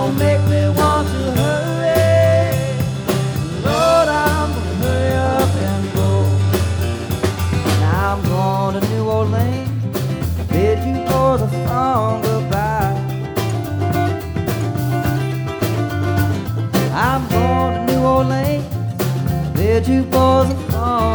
don't make me want to hurry. Lord, I'm gonna hurry up and go. Now I'm going to New Orleans, bid you boys a song goodbye. I'm going to New Orleans, bid you boys a song